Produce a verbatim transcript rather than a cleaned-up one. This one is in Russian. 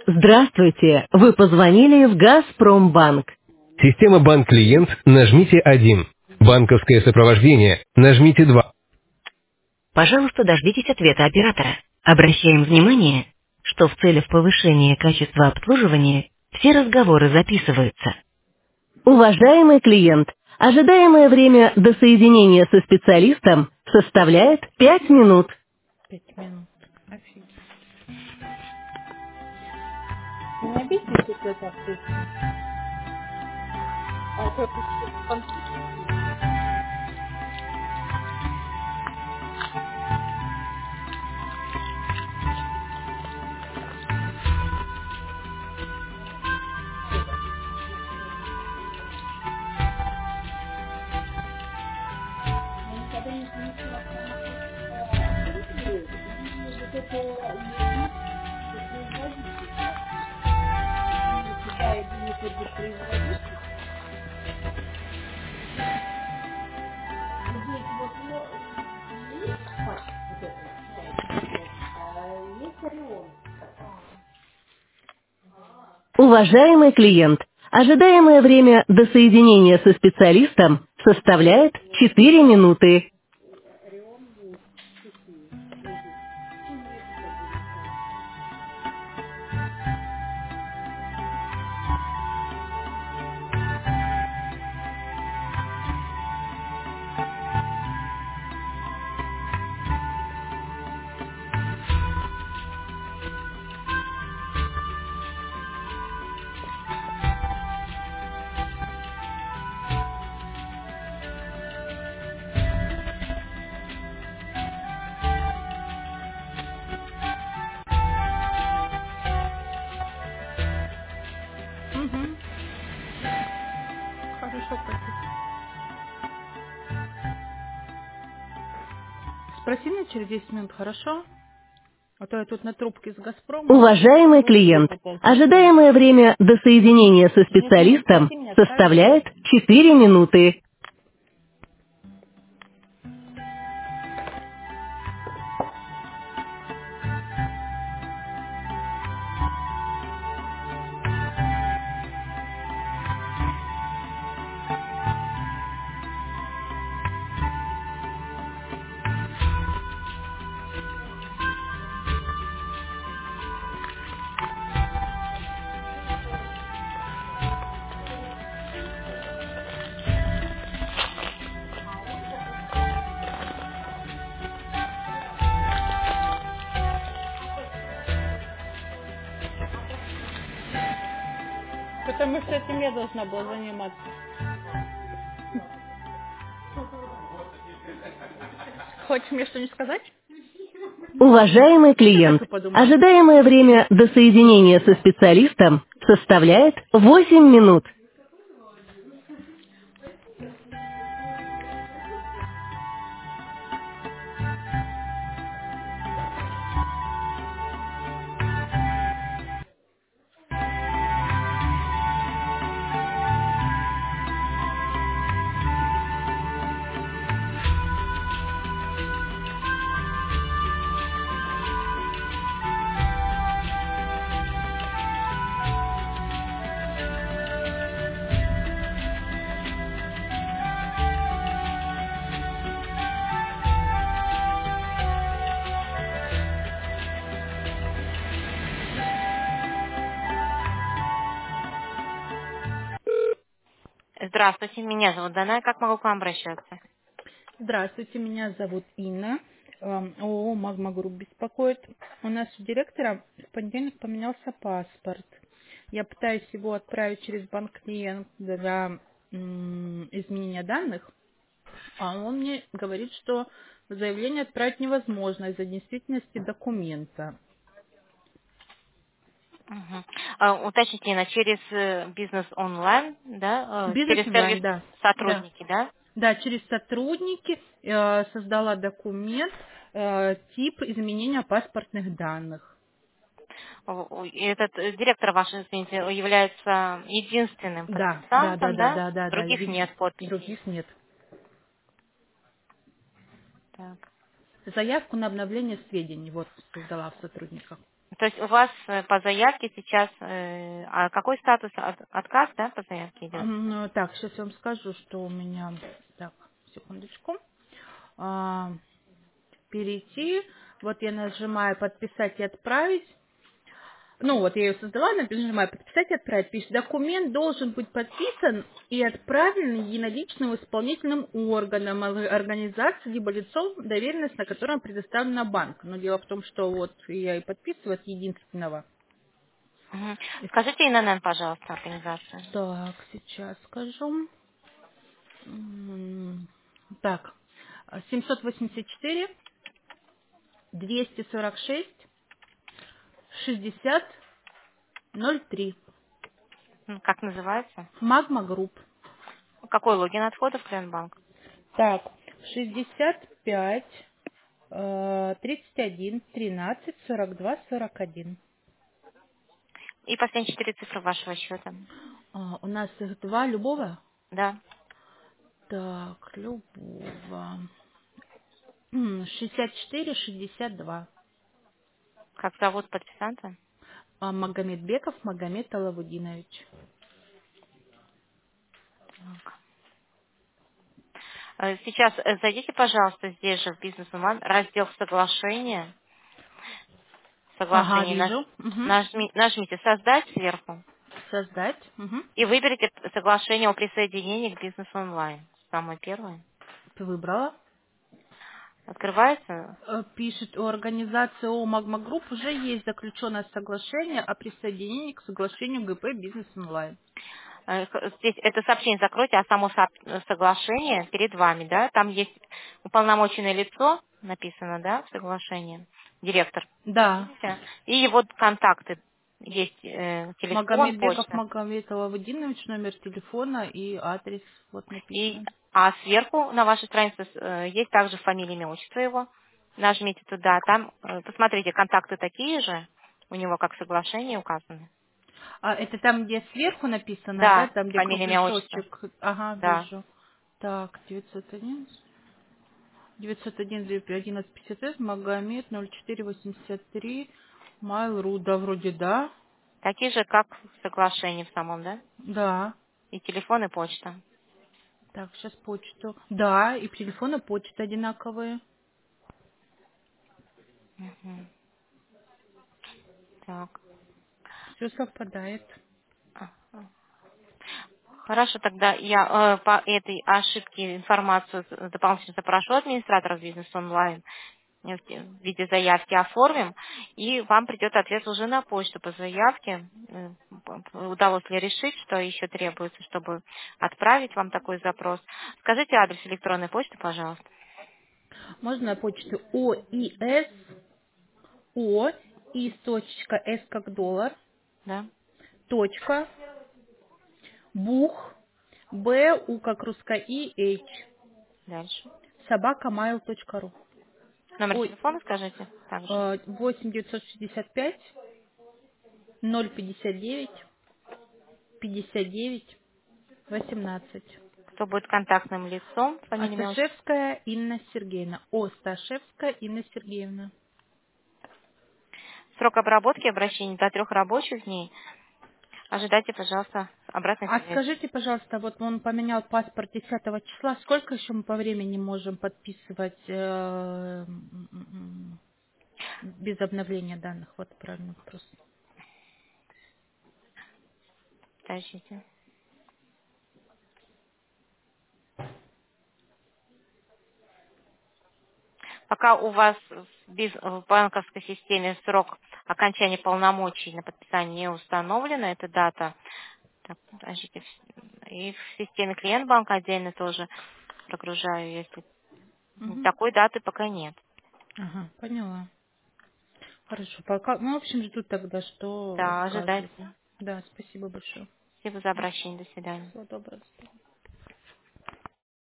Здравствуйте! Вы позвонили в Газпромбанк. Система банк-клиент, нажмите один. Банковское сопровождение, нажмите два. Пожалуйста, дождитесь ответа оператора. Обращаем внимание, что в целях повышения качества обслуживания все разговоры записываются. Уважаемый клиент, ожидаемое время до соединения со специалистом составляет пять минут. Пять минут. Офигеть. Вы не обидитесь, если я так пишу? А то это что, по-французски? Я никогда не замечала прямо э, цифры и вот это единицы производительства. И когда один и тот же производитель, вы делаете вот но- не пачка вот это вот считаете сейчас, а есть Орион. Уважаемый клиент, ожидаемое время до соединения со специалистом составляет четыре минуты. Орион есть такие. Мгм. Ну, нет, как бы не знаю. Угу. Хорошо, котик. Спроси меня через десять минут, хорошо? А то я тут на трубке с Газпромом, Уважаемый ну, клиент, где-то полчаса уже. ожидаемое время до соединения со Нет, нет, специалистом спроси меня, скажешь. составляет четыре минуты. Потому что этим я должна была заниматься. Хочешь мне что-нибудь сказать? Уважаемый Я так клиент, и подумала. ожидаемое время до соединения со специалистом составляет восемь минут. Здравствуйте, меня зовут Дана. Как могу к вам обращаться? Здравствуйте, меня зовут Инна. Эм, ООО «Магма Групп» беспокоит. У нас у директора в понедельник поменялся паспорт. Я пытаюсь его отправить через банк клиент для м, изменения данных, а он мне говорит, что заявление отправить невозможно из-за действительности документа. Мгм. А, уточните, Инна, через э, бизнес онлайн, да, э, Бизнес через сервис онлайн, да. Да. сотрудники, да? Да, через сотрудники э, создала документ, э, тип изменения паспортных данных. О, о, и этот э, директор ваш, извините, является единственным Да, да, да, подписантом, да, да? да, да, да. Других еди- нет подписей. Других нет. Так. Заявку на обновление сведений вот создала в сотрудниках. То есть у вас э, по заявке сейчас, э, а какой статус? От- отказ, да, по заявке идет? М, Так, сейчас я вам скажу, что у меня... Так, секундочку. А, перейти. Вот я нажимаю подписать и отправить. Ну вот я ее создала, нажимаю подписать и отправить. Пишет, документ должен быть подписан и отправлен единоличным исполнительным органом or- организации, либо лицом, доверенность на котором предоставлена банк. Но дело в том, что вот я и подписываю от единственного. Мгм. Скажите ИНН, пожалуйста, организацию. Так, сейчас скажу. М, Так, семьсот восемьдесят четыре, двести сорок шесть, шестьдесят, ноль три. М, Как называется? Магма Групп. Какой логин от входа в Клиентбанк? Так, шестьдесят пять, э, тридцать один, тринадцать, сорок два, сорок один. И последние четыре цифры вашего счета. А, у нас их два, любого? Да. Так, любого. М, шестьдесят четыре, шестьдесят два. Как зовут подписанта? А, Магомедбеков Магомед Алавудинович. Э, Сейчас э, зайдите, пожалуйста, здесь же в бизнес онлайн, раздел соглашения. Ага, Соглашение. Наж- вижу. Мгм. нажми- нажмите создать сверху Создать. Мгм. и выберите соглашение о присоединении к бизнес онлайн. Самое первое. Ты выбрала? Открывается. Э, Пишет, у организации ООО «Магма Групп» уже есть заключенное соглашение о присоединении к соглашению ГП «Бизнес онлайн». Э, х- Здесь это сообщение закройте, а само сооб- соглашение перед вами, да? Там есть уполномоченное лицо, написано, да, в соглашении, директор. Да. Видите? И его контакты. Есть э, телефон, Магомедбеков почта. Магомед Алавудинович, номер телефона и адрес вот И, написано. а сверху на вашей странице э, есть также фамилия, имя, отчество его. Нажмите туда, там, э, посмотрите, контакты такие же, у него как соглашение указаны. А это там, где сверху написано, да, Да, там, где фамилия, имя, отчество. кругляшочек. Ага, Да. вижу. Так, девятьсот один, девятьсот один, одиннадцать пятьдесят пять, Магомед ноль четыре восемьдесят три, Mail.ru, да, вроде да. Такие же, как в соглашении в самом, да? Да. И телефон, и почта. Так, сейчас почту. Да, и телефон, и почта одинаковые. Мгм. Так. Все совпадает. Ага. Хорошо, тогда я э, по этой ошибке информацию с- дополнительно запрошу администратора бизнес онлайн э, в те- в виде заявки оформим, и вам придет ответ уже на почту по заявке. Э, п- Удалось ли решить, что еще требуется, чтобы отправить вам такой запрос. Скажите адрес электронной почты, пожалуйста. Можно на почту ОИС, О, и точка, С как доллар, Да? точка, бух, Б, У как русская И, H, Дальше. собака mail точка ру. Номер Ой, телефона скажите также. э, восемь девятьсот шестьдесят пять ноль пятьдесят девять пятьдесят девять восемнадцать. Кто будет контактным лицом, фамилия, имя, отчество. Осташевская Инна Сергеевна. Осташевская Инна Сергеевна. Срок обработки обращений до трех рабочих дней. Ожидайте, пожалуйста, обратной А связи. скажите, пожалуйста, вот он поменял паспорт десятого числа. Сколько еще мы по времени можем подписывать э, м, м, м, без обновления данных? Вот правильный вопрос. Подождите. Пока у вас в биз- в банковской системе срок окончания полномочий на подписание не установлена, эта дата. Так, подождите. И в системе клиент-банка отдельно тоже прогружаю, если Мгм. такой даты пока нет. Ага, поняла. Хорошо. Пока, ну, в общем, жду тогда, что Да, скажут. ожидайте. Да, спасибо большое. Спасибо за обращение. До свидания. Всего доброго. До свидания.